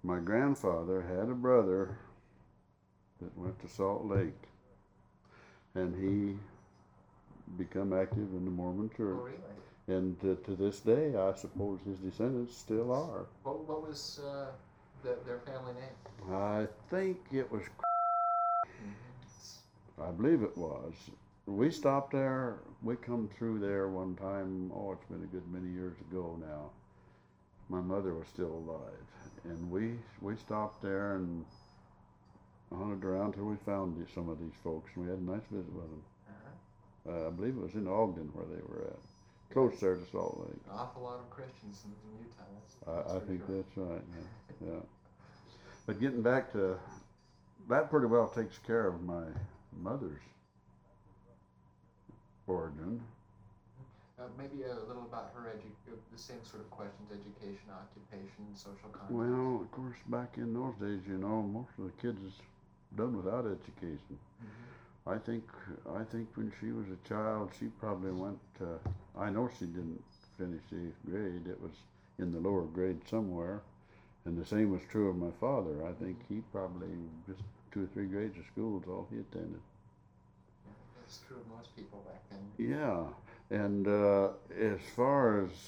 My grandfather had a brother that went to Salt Lake, and he become active in the Mormon Oh, Church. really? And to this day, I suppose his descendants still are. What was their family name? I think it was, Mm-hmm. I believe it was. We stopped there, we come through there one time, oh, it's been a good many years ago now. My mother was still alive, and we stopped there and hunted around till we found some of these folks, and we had a nice visit with them. Uh-huh. I believe it was in Ogden where they were at, close there to Salt Lake. An awful lot of Christians in Utah. I think that's right. Yeah, yeah. But getting back to that, pretty well takes care of my mother's origin. Maybe a little about her the same sort of questions: education, occupation, social contact. Well, of course, back in those days, most of the kids is done without education. Mm-hmm. I think when she was a child, she probably went. I know she didn't finish the 8th grade. It was in the lower grade somewhere, and the same was true of my father. I think he probably just 2 or 3 grades of school is all he attended. Yeah, that's true of most people back then. Yeah, and as far as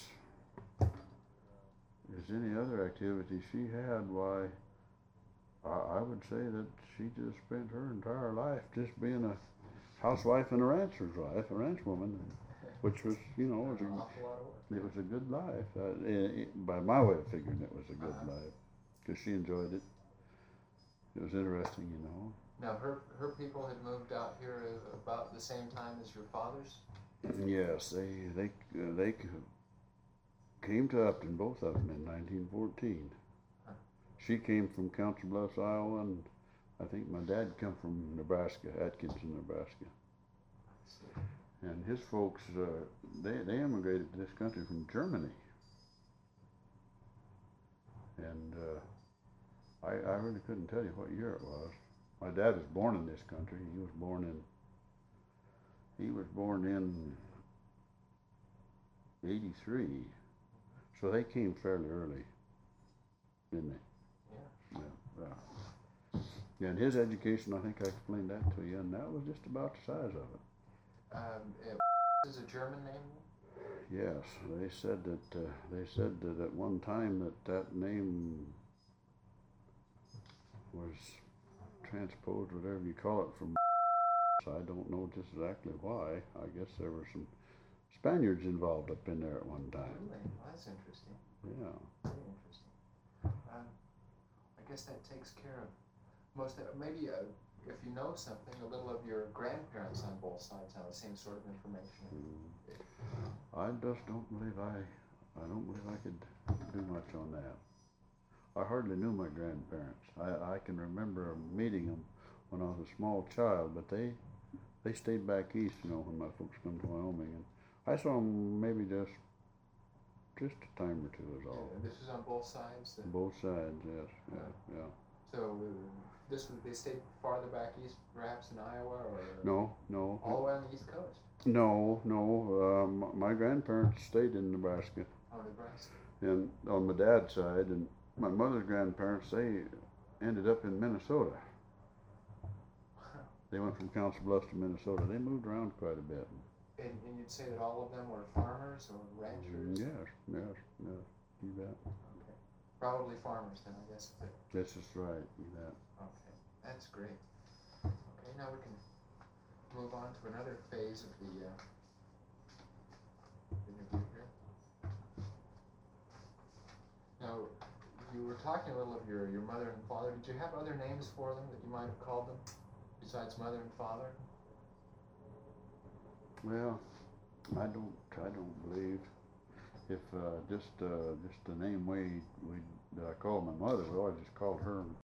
any other activity she had, why, I would say that she just spent her entire life just being a housewife and a rancher's wife, a ranch woman, which was, An awful lot of work. it was a good life. By my way of figuring, it was a good life because she enjoyed it. It was interesting. Now, her people had moved out here about the same time as your father's. Yes, they came to Upton, both of them, in 1914. Huh. She came from Council Bluffs, Iowa, and I think my dad come from Nebraska, Atkinson, Nebraska. And his folks, they immigrated to this country from Germany. And I really couldn't tell you what year it was. My dad was born in this country. He was born in '83. So they came fairly early, didn't they? Yeah. Yeah. And his education, I think I explained that to you, and that was just about the size of it. Is a German name? Yes, they said that at one time that name was transposed, whatever you call it, from. I don't know just exactly why. I guess there were some Spaniards involved up in there at one time. Really? Well, that's interesting. Yeah. Very interesting. I guess that takes care of most of maybe if you know something, a little of your grandparents on both sides have the same sort of information. I just don't believe I don't believe I could do much on that. I hardly knew my grandparents. I can remember meeting them when I was a small child, but they stayed back east, when my folks come to Wyoming, and I saw them maybe just a time or two is all. This is on both sides. Both sides, yes, yeah. So they stayed farther back east, perhaps in Iowa, or no, all the way on the East Coast. No. My grandparents stayed in Nebraska. Oh, Nebraska. And on my dad's side, and my mother's grandparents, they ended up in Minnesota. They went from Council Bluffs to Minnesota. They moved around quite a bit. And you'd say that all of them were farmers or ranchers? Yes, you bet. Okay. Probably farmers then, I guess. This is right, you bet. Okay, that's great. Okay, now we can move on to another phase of the interview here. Now, you were talking a little of your mother and father. Did you have other names for them that you might have called them besides mother and father? Well, I don't believe if just the name that I called my mother, we always just called her